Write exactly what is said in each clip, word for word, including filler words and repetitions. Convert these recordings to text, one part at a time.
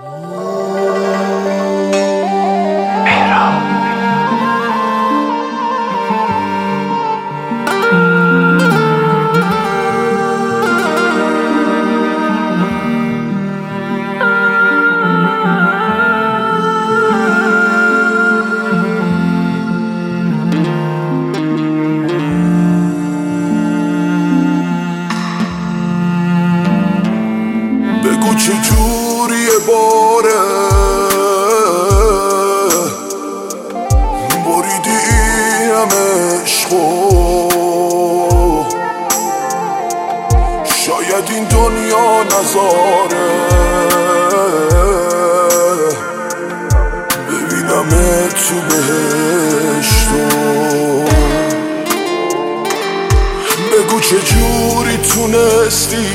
چجوری باره بریدی این همه عشقو، شاید این دنیا نذاره ببینم تو بهشتو. بگو چجوری تونستی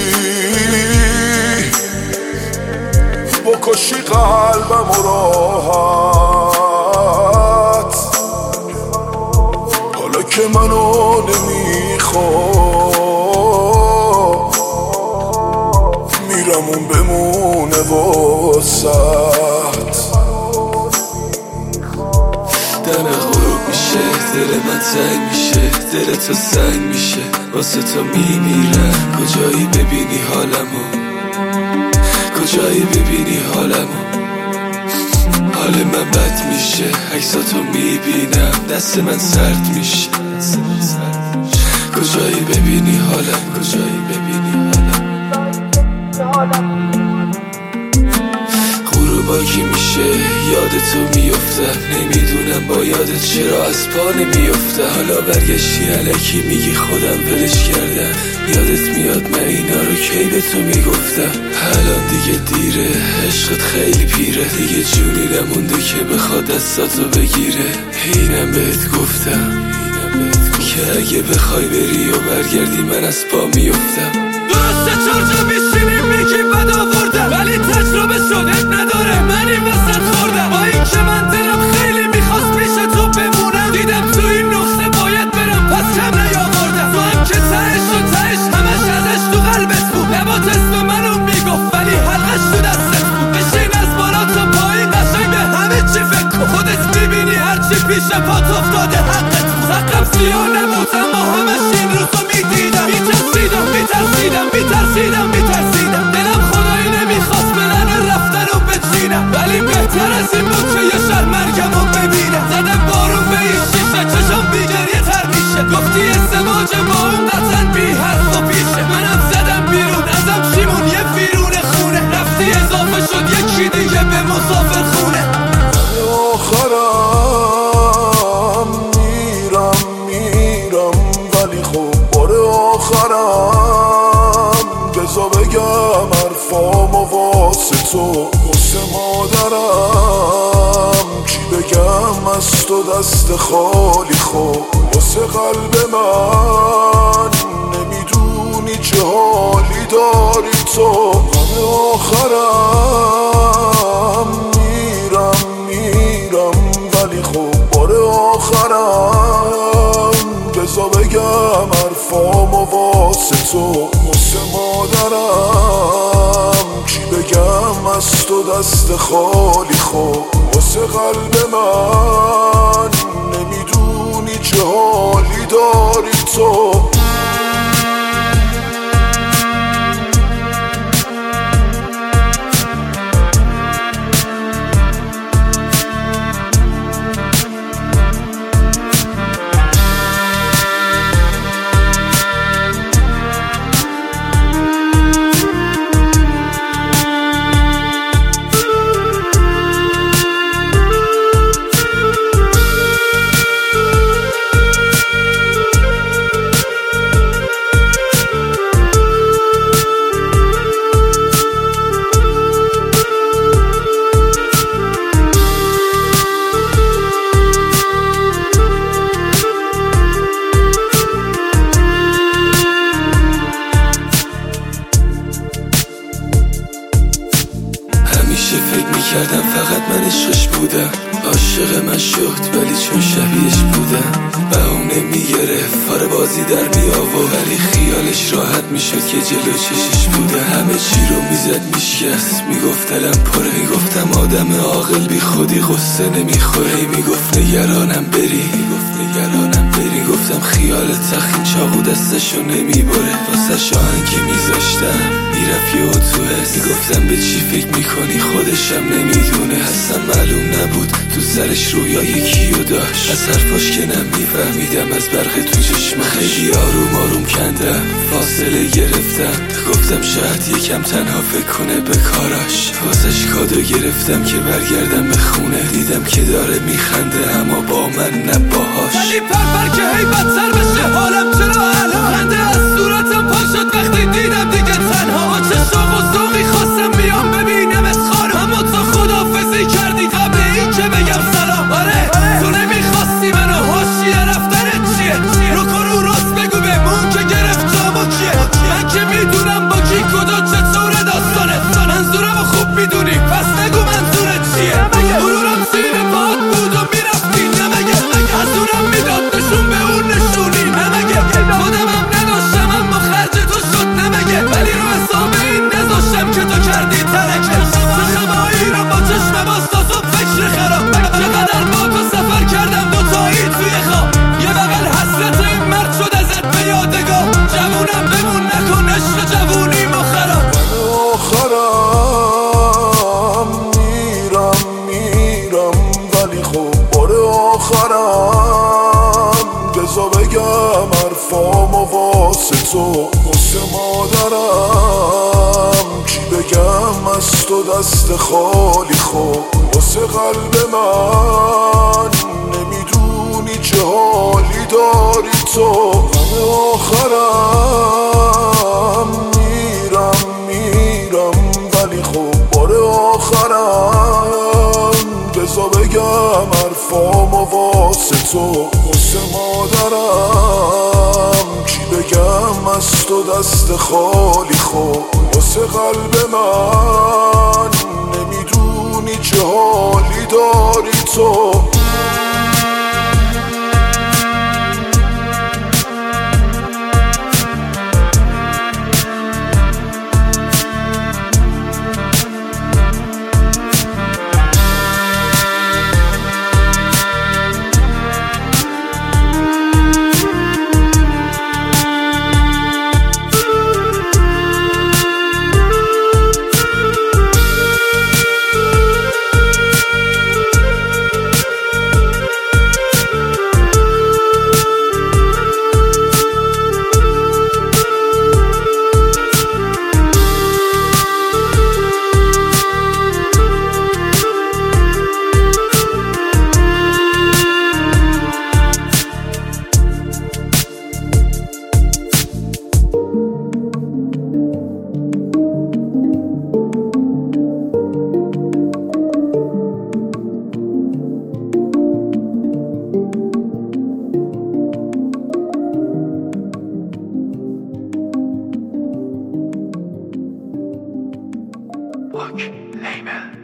بکشی قلبم و راحت، حالا که منو نمیخواد میرم اون بمونه واسد. دم غروب میشه دل من تنگ میشه، دل تو سنگ میشه واسه تو میمیرم. کجایی ببینی حالمو، کجایی ببینی حالمو، حال من بد میشه عکساتو میبینم دست من سرد میشه. کجایی ببینی حالم، کجایی ببینی حالم. غروبا کی میشه یادتو میفتم، نمیدونم با یادت چرا از پا نمیفتم. حالا برگشتی الکی میگی خودم ولش کردم، یادت میاد من اینا رو کی به تو میگفتم. الان دیگه دیره عشقت خیلی پیره، دیگه جونی نمونده که بخواد دستاتو بگیره. اینم بهت گفتم که اگه بخوای بری و برگردی من از پا میفتم. درسته چهار جا میشینیم میگی بد آوردم، ولی تجربه شده نداره من این وسط خوردم. با این که من دلم خیلی میخواست پیش تو بمونم، دیدم تو این نقطه باید برم پس کم نیاوردم. تو هم که تهش و تهش همش ازش تو قلبت بود، لبات اسم منو میگفت ولی حلقش تو دستت بود. بشین از بالا تا پایین قشنگ به همه چی فکر کن، خودت میبینی هرچی پیش پات افتاده حقت بود. حقم سیاه نبود اما همش این روزو میدیدم، میترسیدم میترسیدم میترسیدم میترسیدم. دلم خدایی نمیخواست بدن رفتن و بچینم، ولی بهتر از این بود که یه شهر مرگم رو ببینم. زدم بارون به این شیشه چشم بیگریه تر میشه، گفتی ازدواج با اون قطعا بی حرف و پیشه. منم زدم بیرون ازم شیمون یه بیرون خونه، رفتی اضافه شد یکی دیگه به مسافر خونه. آخرم میرم میرم ولی خب بار آخرم بزا بگم حرفامو واسه تو واسه مادرم. چی بگم از تو دست خالی خب واسه قلب من، نمیدونی چه حالی داری تو. غم آخرم میرم میرم ولی خب بار آخرم بزا بگم حرفامو واسه تو واسه مادرم. چی بگم از تو دست خالی خب واسه قلب من، نمیدونی چه حالی داری تو. همیشه فکر میکردم فقط من عشقش بودم. عاشق من شد ولی چون شبیهش بودم بهونه میگرفت فاره بازی در میآورد، ولی خیالش راحت میشد که جلو چشش بوده. همه چی رو میزد میشکست، میگفت دلم پره، میگفتم آدم عاقل بی خودی قصه نمیخوره. میگفت نگرانم بری، میگفت نگرانم بری. گفتم خیال تخین چاقو دستشو نمیبره، واسه شاهن که میذاشتم میرفت یه اتوبس. میگفتم به چی فکر میکنی خودشم نمیدونه، اصلا معلوم نبود تو سرش رویای کیو داشت. از حرفاش که نمیفهمیدم از برق تو چشماش. خیلی آروم آروم کندم فاصله گرفتم، گفتم شاید یکم تنها فکر کنه به کاراش. واسش کادو گرفتم که برگردم به خونه، دیدم که داره میخنده اما با من نه باهاش. ولی پرپر که هی بدتر بشه حالم چرا الان خنده از صورتم پا شد وقتی دیدم دیگه تنها. با چه شوق و ذوقی خواستم بیام ببینم از خانم، اما تو خداحافظی کردی قبل این که بگم سلام. آره تو نمیخواستی منو، حاشیه رفتنت چیه؟ رو کرو راست بگو بمون که گرفت جامو کیه؟ من که میدونم با کی کجا چطوره داستانه، منظورمو خوب میدونی پس نگو منظورت چیه؟ غرورم زیر پات بود و میرفتی نمگه، از اونم میداد نشون به اون نشونی نمگه. خودمم نداشتم اما خرج تو شد نمگه، ولی رو حساب این نذاشتم که تو کردی ترکه. تو شبایی رو با چشم باز تا صبح فکر خراب، چقدر با تو سفر کردم دوتایی توی خواب. یه بغل حسرت این مرد شد ازت به یادگاه، جوونم بمون نکن عشق جوونی ما خراب. آخرم میرم میرم ولی خب بار آخرم بزا بگم حرفامو واسه تو، واسه مادرم چی بگم از تو دست خالی. خب واسه قلب من نمیدونی چه حالی داری تو. همه آخرم میرم میرم ولی خب بار آخرم بزا بگم حرفامو واسه تو، واسه مادرم چی بگم از تو دست خالی. خب واسه قلب من نمیدونی چه حالی داری تو. Look, Layman.